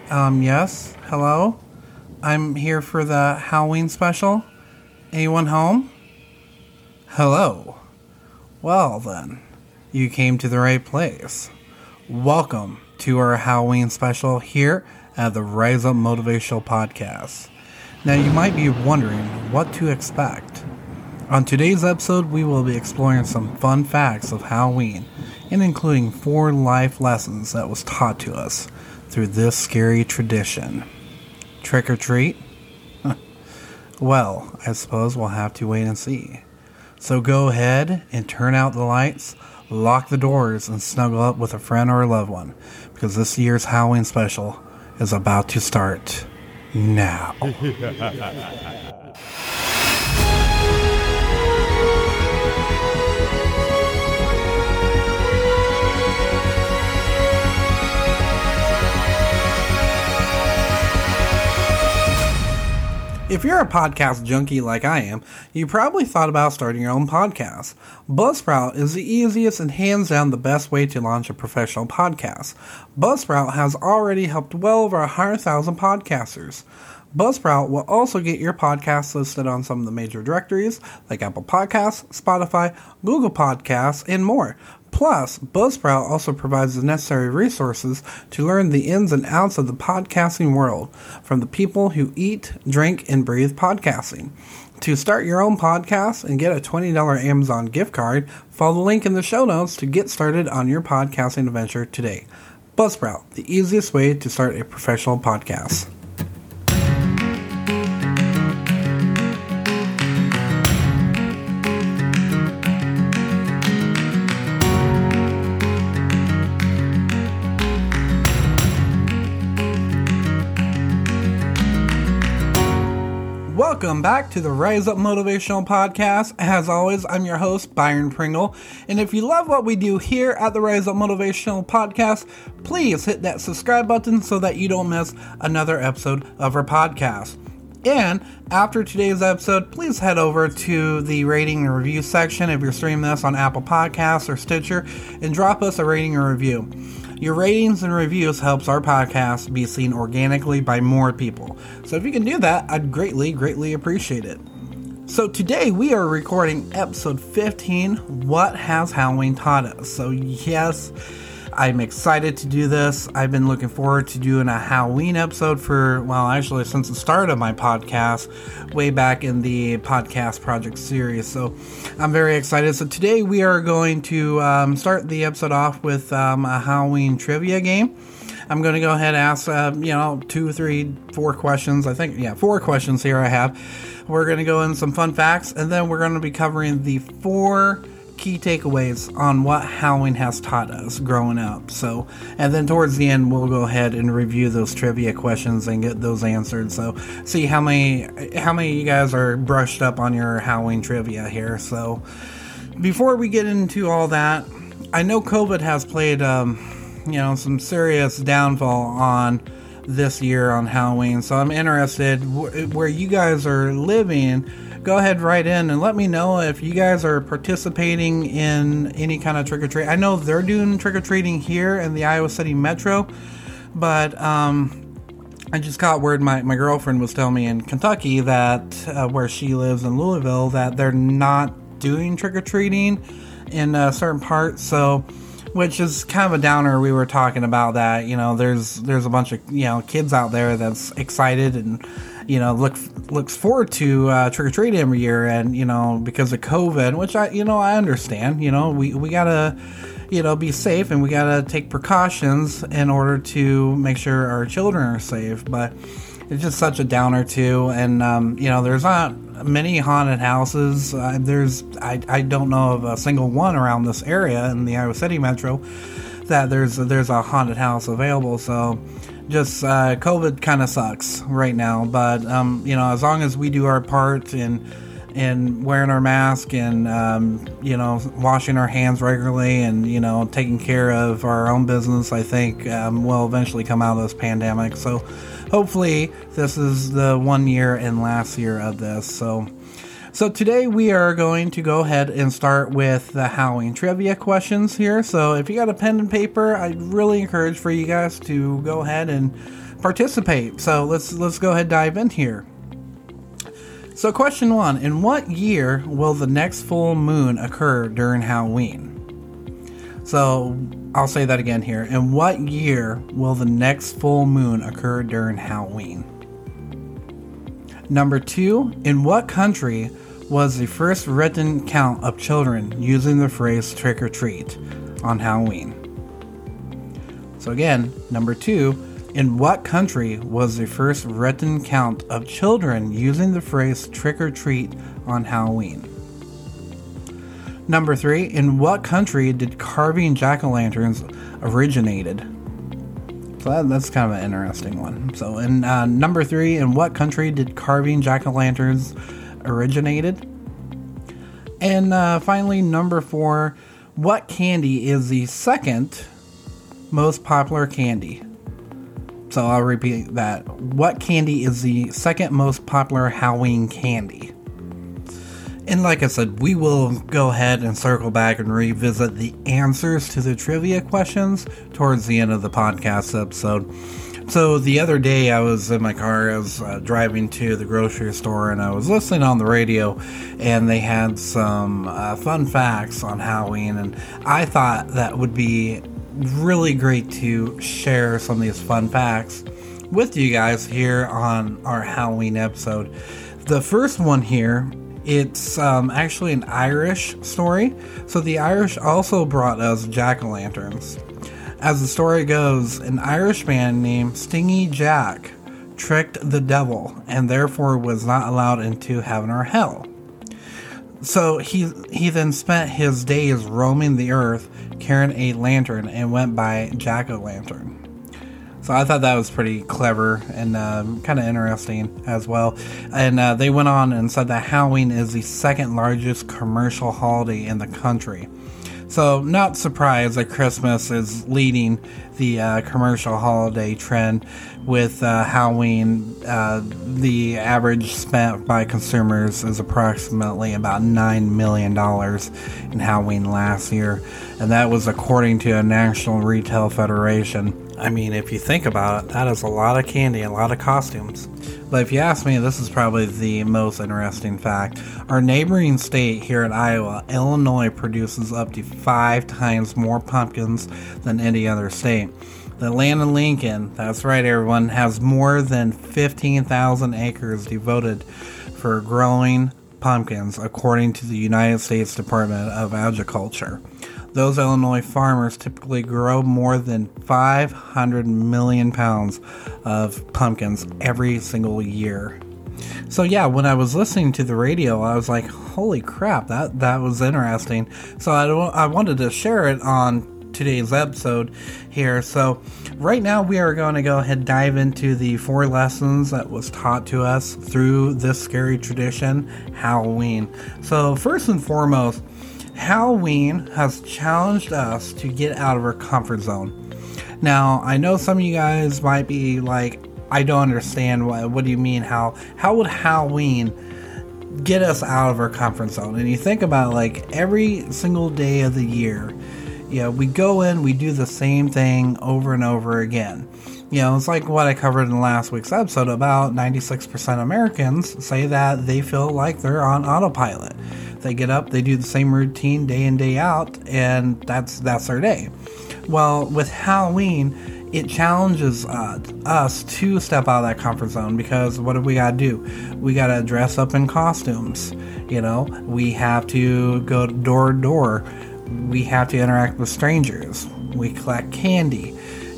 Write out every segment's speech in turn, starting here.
Yes, hello? I'm here for the Halloween special. Anyone home? Hello. Well then, you came to the right place. Welcome to our Halloween special here at the Rise Up Motivational Podcast. Now you might be wondering what to expect. On today's episode, we will be exploring some fun facts of Halloween and including 4 life lessons that was taught to us through this scary tradition. Trick or treat? Well, I suppose we'll have to wait and see. So go ahead and turn out the lights, lock the doors, and snuggle up with a friend or a loved one, because this year's Halloween special is about to start now. If you're a podcast junkie like I am, you probably thought about starting your own podcast. Buzzsprout is the easiest and hands down the best way to launch a professional podcast. Buzzsprout has already helped well over 100,000 podcasters. Buzzsprout will also get your podcast listed on some of the major directories like Apple Podcasts, Spotify, Google Podcasts, and more. Plus, Buzzsprout also provides the necessary resources to learn the ins and outs of the podcasting world from the people who eat, drink, and breathe podcasting. To start your own podcast and get a $20 Amazon gift card, follow the link in the show notes to get started on your podcasting adventure today. Buzzsprout, the easiest way to start a professional podcast. Welcome back to the Rise Up Motivational Podcast. As always, I'm your host, Byron Pringle. And if you love what we do here at the Rise Up Motivational Podcast, please hit that subscribe button so that you don't miss another episode of our podcast. And after today's episode, please head over to the rating and review section if you're streaming this on Apple Podcasts or Stitcher and drop us a rating or review. Your ratings and reviews helps our podcast be seen organically by more people. So if you can do that, I'd greatly appreciate it. So today we are recording episode 15, What Has Halloween Taught Us? So yes, I'm excited to do this. I've been looking forward to doing a Halloween episode actually since the start of my podcast, way back in the podcast project series. So I'm very excited. So today we are going to start the episode off with a Halloween trivia game. I'm going to go ahead and ask, 2, 3, 4 questions. 4 questions here I have. We're going to go in some fun facts, and then we're going to be covering the 4 key takeaways on what Halloween has taught us growing up. So, and then towards the end, we'll go ahead and review those trivia questions and get those answered. So, see how many of you guys are brushed up on your Halloween trivia here. So, before we get into all that, I know COVID has played, some serious downfall on this year on Halloween. So, I'm interested where you guys are living. Go ahead, write in and let me know if you guys are participating in any kind of trick-or-treat. I know they're doing trick-or-treating here in the Iowa City Metro, but I just got word my girlfriend was telling me in Kentucky that where she lives in Louisville that they're not doing trick-or-treating in certain parts, so which is kind of a downer. We were talking about that, there's a bunch of kids out there that's excited and looks forward to trick-or-treating every year, and because of COVID, which I understand. We gotta be safe, and we gotta take precautions in order to make sure our children are safe, but it's just such a downer too. And there's not many haunted houses. I don't know of a single one around this area in the Iowa City Metro that there's a haunted house available. So just COVID kind of sucks right now, but as long as we do our part in wearing our mask and washing our hands regularly and taking care of our own business, I think we'll eventually come out of this pandemic. So hopefully this is the 1 year and last year of this. So today we are going to go ahead and start with the Halloween trivia questions here. So if you got a pen and paper, I really encourage for you guys to go ahead and participate. So let's go ahead and dive in here. So question 1, in what year will the next full moon occur during Halloween? So I'll say that again here. In what year will the next full moon occur during Halloween? Number 2, in what country was the first written count of children using the phrase trick or treat on Halloween? So again, number 2, in what country was the first written count of children using the phrase trick or treat on Halloween? Number 3, in what country did carving jack-o'-lanterns originated? So that's kind of an interesting one. So in number 3, in what country did carving jack-o'-lanterns originated? And finally, number 4, what candy is the second most popular candy? So I'll repeat that. What candy is the second most popular Halloween candy? And like I said, we will go ahead and circle back and revisit the answers to the trivia questions towards the end of the podcast episode. So the other day I was in my car, I was driving to the grocery store, and I was listening on the radio, and they had some fun facts on Halloween, and I thought that would be really great to share some of these fun facts with you guys here on our Halloween episode. The first one here, it's actually an Irish story. So the Irish also brought us jack-o'-lanterns. As the story goes, an Irish man named Stingy Jack tricked the devil and therefore was not allowed into heaven or hell. So he then spent his days roaming the earth carrying a lantern and went by jack-o'-lantern. So I thought that was pretty clever and kind of interesting as well. And they went on and said that Halloween is the second largest commercial holiday in the country. So not surprised that Christmas is leading the commercial holiday trend with Halloween. The average spent by consumers is approximately about $9 million in Halloween last year. And that was according to a National Retail Federation. I mean, if you think about it, that is a lot of candy, a lot of costumes. But if you ask me, this is probably the most interesting fact. Our neighboring state here in Iowa, Illinois, produces up to 5 times more pumpkins than any other state. The land of Lincoln, that's right everyone, has more than 15,000 acres devoted for growing pumpkins, according to the United States Department of Agriculture. Those Illinois farmers typically grow more than 500 million pounds of pumpkins every single year. So yeah, when I was listening to the radio, I was like, holy crap, that was interesting. So I wanted to share it on today's episode here. So right now we are going to go ahead and dive into the 4 lessons that was taught to us through this scary tradition, Halloween. So first and foremost, Halloween has challenged us to get out of our comfort zone. Now, I know some of you guys might be like, I don't understand, what do you mean, how would Halloween get us out of our comfort zone? And you think about like every single day of the year, we go in, we do the same thing over and over again. It's like what I covered in last week's episode. About 96% of Americans say that they feel like they're on autopilot. They get up, they do the same routine day in, day out, and that's their day. Well, with Halloween, it challenges us to step out of that comfort zone, because what do we gotta do? We gotta dress up in costumes. We have to go door to door. We have to interact with strangers. We collect candy.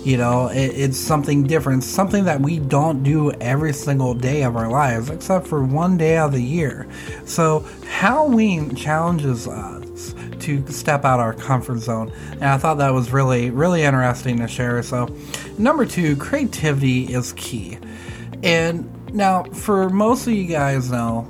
It's something different, something that we don't do every single day of our lives, except for one day of the year. So Halloween challenges us to step out our comfort zone, and I thought that was really, really interesting to share. So number 2, creativity is key. And now, for most of you guys know,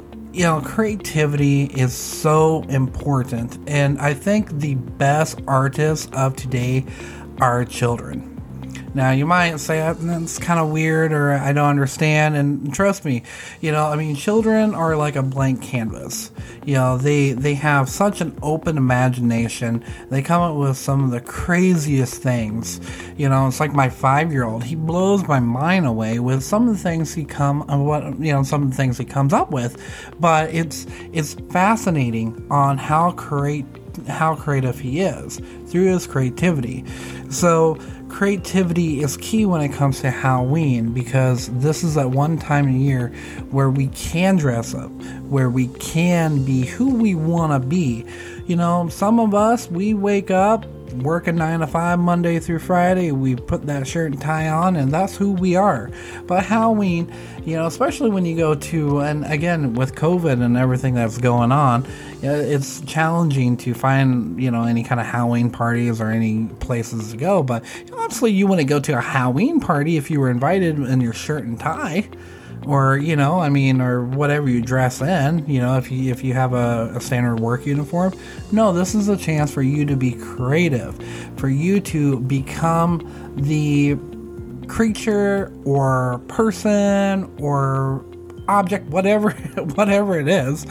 creativity is so important, and I think the best artists of today are children. Now, you might say that's kind of weird or I don't understand, and trust me, children are like a blank canvas. They have such an open imagination. They come up with some of the craziest things. It's like my 5-year-old. He blows my mind away with some of the things some of the things he comes up with. But it's fascinating on how creative he is through his creativity. So creativity is key when it comes to Halloween, because this is that one time of year where we can dress up, where we can be who we want to be. Some of us, we wake up, work a 9 to 5 Monday through Friday, we put that shirt and tie on, and that's who we are. But Halloween, especially when you go to, and again with COVID and everything that's going on, it's challenging to find any kind of Halloween parties or any places to go. But obviously you want to go to a Halloween party if you were invited in your shirt and tie, or or whatever you dress in, if you have a standard work uniform. No, this is a chance for you to be creative, for you to become the creature or person or object, whatever it is.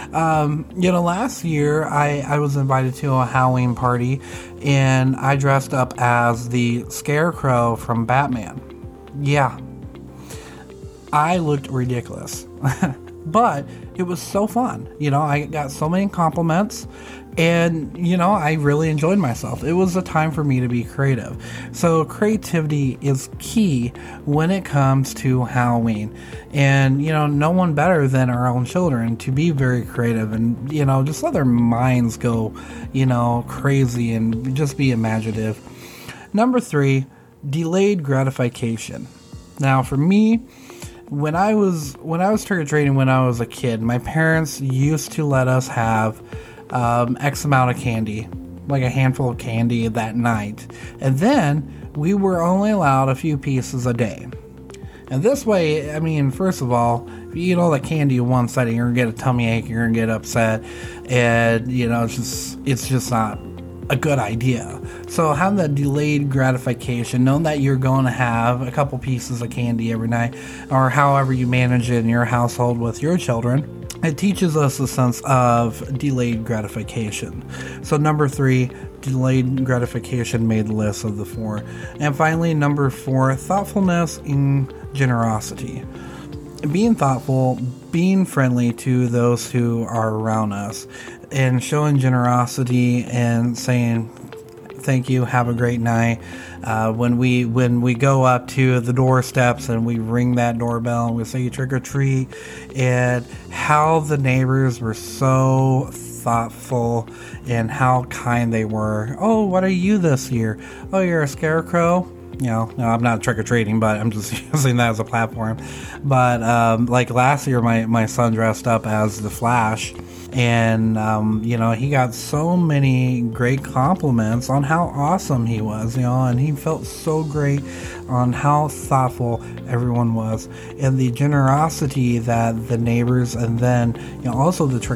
Last year I was invited to a Halloween party, and I dressed up as the Scarecrow from Batman. Yeah, I looked ridiculous, but it was so fun. I got so many compliments, and I really enjoyed myself. It was a time for me to be creative. So creativity is key when it comes to Halloween, and no one better than our own children to be very creative and just let their minds go crazy and just be imaginative. Number 3, delayed gratification. Now, for me, when I was trick-or-treating when I was a kid, my parents used to let us have X amount of candy, like a handful of candy that night, and then we were only allowed a few pieces a day. And this way, first of all, if you eat all that candy in one setting, you're gonna get a tummy ache, you're gonna get upset, and it's just not a good idea. So have that delayed gratification, know that you're going to have a couple pieces of candy every night, or however you manage it in your household with your children. It teaches us a sense of delayed gratification. So number 3, delayed gratification made the list of the 4. And finally, number 4, thoughtfulness and generosity. Being thoughtful, being friendly to those who are around us, and showing generosity and saying thank you, have a great night. When we go up to the doorsteps and we ring that doorbell and we say trick or treat, and how the neighbors were so thoughtful and how kind they were. Oh, what are you this year? Oh, you're a scarecrow? No, I'm not trick-or-treating, but I'm just using that as a platform. But like last year, my son dressed up as the Flash, and he got so many great compliments on how awesome he was, and he felt so great on how thoughtful everyone was, and the generosity that the neighbors, and then also the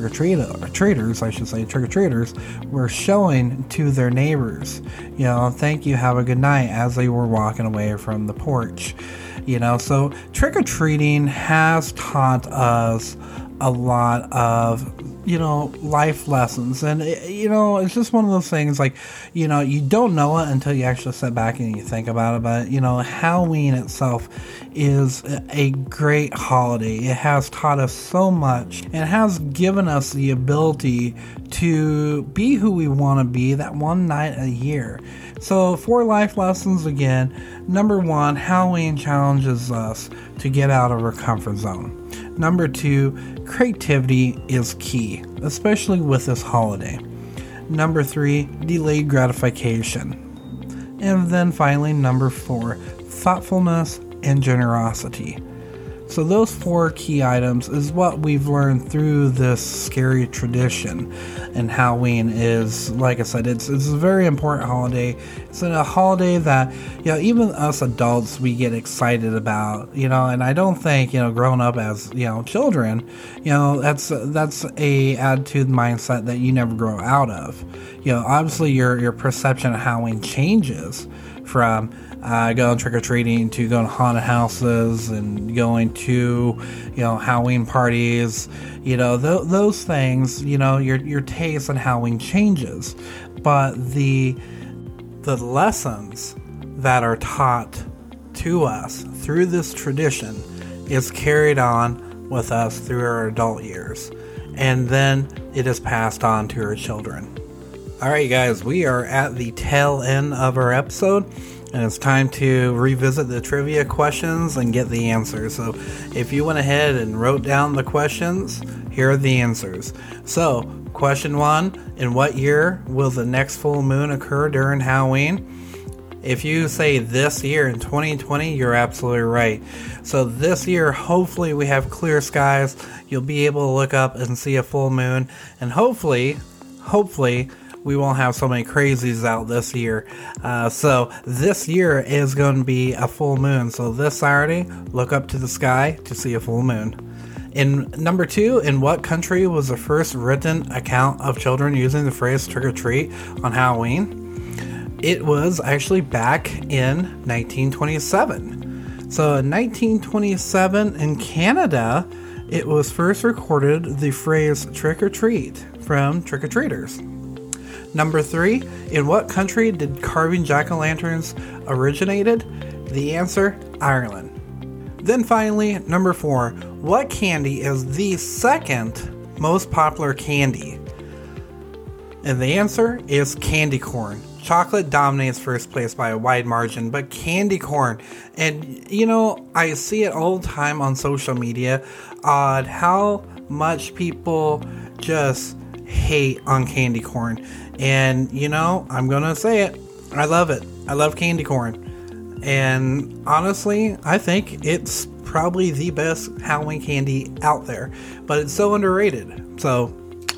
trick-or-treaters were showing to their neighbors. Thank you, have a good night, as they were walking away from the porch. So trick-or-treating has taught us a lot of life lessons, and it's just one of those things, like you don't know it until you actually sit back and you think about it. But Halloween itself is a great holiday. It has taught us so much, and has given us the ability to be who we want to be that one night a year. So 4 life lessons again. Number 1, Halloween challenges us to get out of our comfort zone. Number 2, creativity is key, especially with this holiday. Number 3, delayed gratification. And then finally, number 4, thoughtfulness and generosity. So those 4 key items is what we've learned through this scary tradition. And Halloween is, like I said, it's a very important holiday. It's a holiday that, even us adults, we get excited about, and I don't think, growing up as, children, that's a attitude mindset that you never grow out of. Obviously your perception of Halloween changes from going trick-or-treating to going to haunted houses and going to, Halloween parties. Those things, your taste on Halloween changes. But the lessons that are taught to us through this tradition is carried on with us through our adult years. And then it is passed on to our children. Alright guys, we are at the tail end of our episode, and it's time to revisit the trivia questions and get the answers. So if you went ahead and wrote down the questions, here are the answers. So, question 1, in what year will the next full moon occur during Halloween? If you say this year in 2020, you're absolutely right. So this year, hopefully we have clear skies. You'll be able to look up and see a full moon, and hopefully we won't have so many crazies out this year. So this year is going to be a full moon. So this Saturday, look up to the sky to see a full moon. In number 2, in what country was the first written account of children using the phrase trick or treat on Halloween? It was actually back in 1927. So in 1927 in Canada, it was first recorded the phrase trick or treat from trick-or-treaters. Number 3, in what country did carving jack-o'-lanterns originated? The answer, Ireland. Then finally, number 4, what candy is the second most popular candy? And the answer is candy corn. Chocolate dominates first place by a wide margin, but candy corn, and I see it all the time on social media on how much people just hate on candy corn. And I'm gonna say it, I love it. I love candy corn, and honestly I think it's probably the best Halloween candy out there, but it's so underrated. So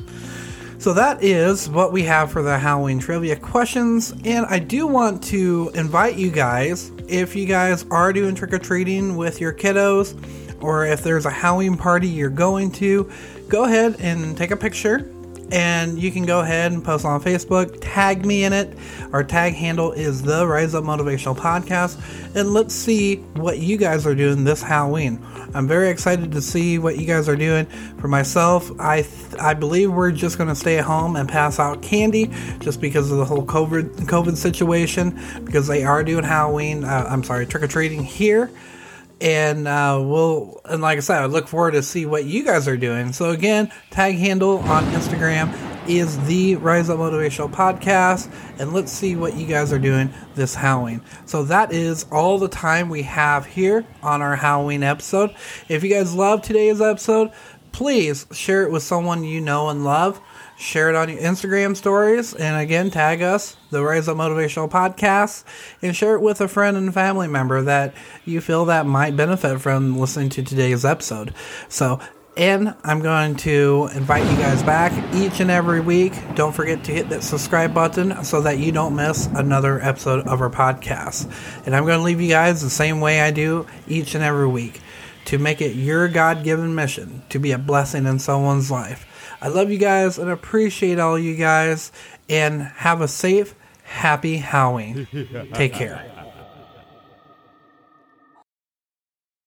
that is what we have for the Halloween trivia questions. And I do want to invite you guys, if you guys are doing trick-or-treating with your kiddos, or if there's a Halloween party you're going to, go ahead and take a picture. And you can go ahead and post on Facebook, tag me in it. Our tag handle is the Rise Up Motivational Podcast. And let's see what you guys are doing this Halloween. I'm very excited to see what you guys are doing. For myself, I believe we're just going to stay at home and pass out candy just because of the whole COVID situation, because they are doing trick-or-treating here. And and like I said, I look forward to see what you guys are doing. So again, tag handle on Instagram is the Rise Up Motivational Podcast, and let's see what you guys are doing this Halloween. So that is all the time we have here on our Halloween episode. If you guys love today's episode, please share it with someone you know and love. Share it on your Instagram stories, and again, tag us, the Rise Up Motivational Podcast, and share it with a friend and family member that you feel that might benefit from listening to today's episode. And I'm going to invite you guys back each and every week. Don't forget to hit that subscribe button so that you don't miss another episode of our podcast. And I'm going to leave you guys the same way I do each and every week, to make it your God-given mission to be a blessing in someone's life. I love you guys and appreciate all you guys, and have a safe, happy Halloween. Take care.